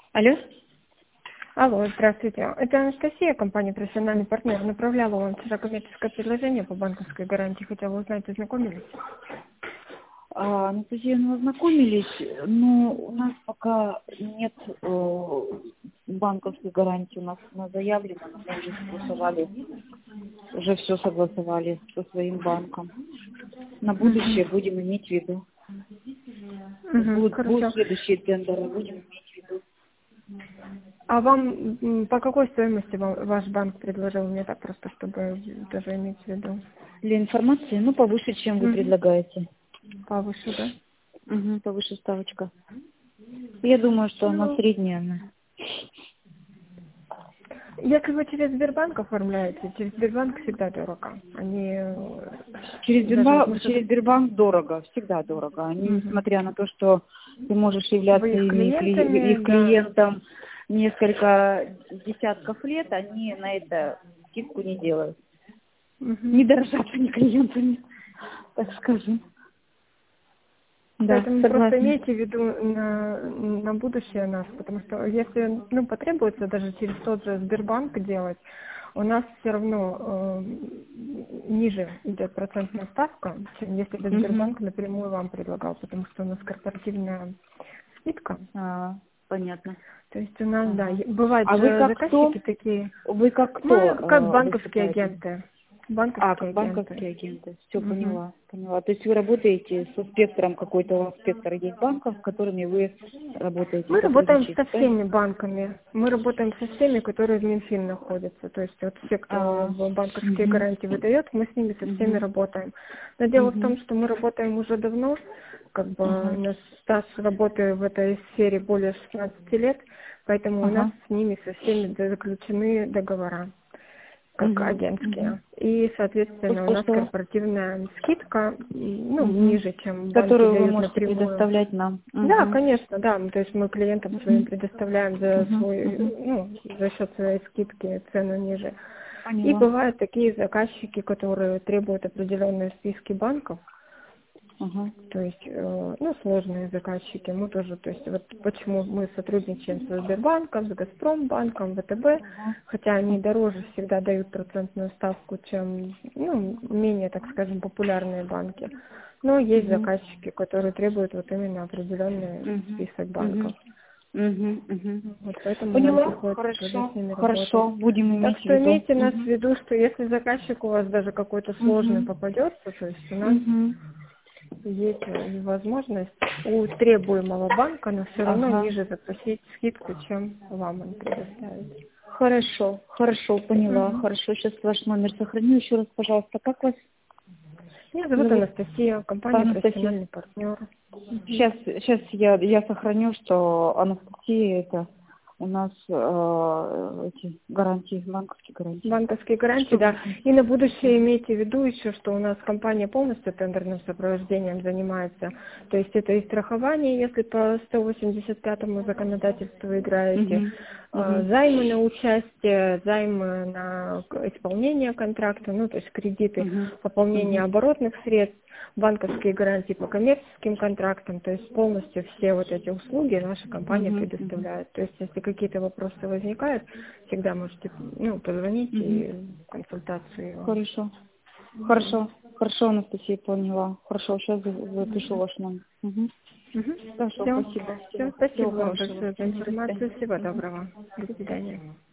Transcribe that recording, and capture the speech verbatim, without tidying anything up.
Алло? Алло, здравствуйте. Это Анастасия, компания «Профессиональный партнер». Направляла вам вчера коммерческое предложение по банковской гарантии. Хотела узнать, ознакомились? А, Анастасия, мы ознакомились, но у нас пока нет э, банковской гарантии. У нас она заявлена, но мы уже согласовали, уже все согласовали со своим банком. На будущее будем иметь в виду. Угу, Будут, будут хорошо. следующие тендеры, будем иметь в виду. А вам м, по какой стоимости вам ваш банк предложил? Мне так просто, чтобы тоже иметь в виду. Для информации, ну, повыше, чем вы Угу. предлагаете. Повыше, да? Угу, повыше ставочка. Я думаю, что она Ну, средняя. Она. если вы через Сбербанк оформляете, через Сбербанк всегда дорого. Они э, Через даже вот Сбербанк, мы... через Сбербанк дорого, всегда дорого. Они, Угу. несмотря на то, что ты можешь являться Вы их ими, кли- их клиентами, да. клиентом несколько десятков лет, они на это скидку не делают. Угу. Не дорожат они клиентами, так скажем. Да, Поэтому просто согласна. имейте в виду на, на будущее нас, потому что если ну, потребуется даже через тот же Сбербанк делать, у нас все равно э, ниже идет процентная ставка, чем если бы Угу. Сбербанк напрямую вам предлагал, потому что у нас корпоративная скидка. А, понятно. То есть у нас, да, Ага. е- бывают А вы же как кто? заказчики такие, Вы как мы как кто э, банковские выступаете? агенты, А, банковские как агенты. банковские агенты. Все, Мгм. поняла, поняла. То есть вы работаете со спектром, какой-то у вас спектр есть банков, с которыми вы работаете, Мы работаем сотрудничаете, со правильно? всеми банками. Мы работаем со всеми, которые в Минфин находятся. То есть вот все, кто А, в банковские угу, гарантии выдает, мы с ними со всеми угу, работаем. Но дело в угу, том, что мы работаем уже давно, как бы у ага, нас стаж работы в этой сфере более шестнадцати лет, поэтому у нас ага, с ними со всеми заключены договора как угу, угу. агентские. И, соответственно, у нас Хорошо. корпоративная скидка, ну, Угу. ниже, чем банки Которую вы дают можете напрямую. предоставлять нам. Да, Угу, конечно, да. Ну, то есть мы клиентам своим угу, предоставляем за угу, свой, угу. ну, за счет своей скидки цену ниже. И Поняла. бывают такие заказчики, которые требуют определенные списки банков, Ага, то есть, э, ну, сложные заказчики. Мы тоже, то есть, вот почему мы сотрудничаем со Сбербанком, с Газпромбанком, ВТБ, ага, хотя они дороже всегда дают процентную ставку, чем, ну, менее, так скажем, популярные банки. Но есть угу, заказчики, которые требуют вот именно определенный угу, список угу. банков. Угу, угу. Вот поэтому нам Поняла. приходится тоже с Хорошо. ними работать. Хорошо. Будем Так иметь в что виду. имейте нас в Угу. виду, что если заказчик у вас даже какой-то сложный Угу. попадется, то есть у нас Угу. есть э, возможность у требуемого банка, но все равно Ага. ниже запросить скидку, чем вам он предоставит. Хорошо. Хорошо. Поняла. Мгм. Хорошо. Сейчас ваш номер сохраню. Еще раз, пожалуйста. Как вас Меня зовут зовут? Анастасия, компания Анастасия. «Профессиональный партнер». Мгм. Сейчас, сейчас я, я сохраню, что Анастасия это у нас э, эти гарантии, банковские гарантии. Банковские гарантии, да. Чтобы... И на будущее имейте в виду еще, что у нас компания полностью тендерным сопровождением занимается. То есть это и страхование, если по сто восемьдесят пятому законодательству играете, Угу. э, Угу. займы на участие, займы на к- исполнение контракта, ну то есть кредиты, Угу. пополнение Угу. оборотных средств, банковские гарантии по коммерческим контрактам, то есть полностью все вот эти услуги наша компания Угу. Угу. предоставляет. То есть если какие-то вопросы возникают, всегда можете ну, позвонить Угу. и консультацию. Хорошо. Хорошо. Хорошо, Анастасия, поняла. Хорошо, сейчас запишу ваш номер. Угу. Угу. Хорошо, Все. спасибо. Все. Всего, всего Спасибо вам хорошего. большое за Мгм, до свидания. информацию. Всего Мгм. доброго. До свидания.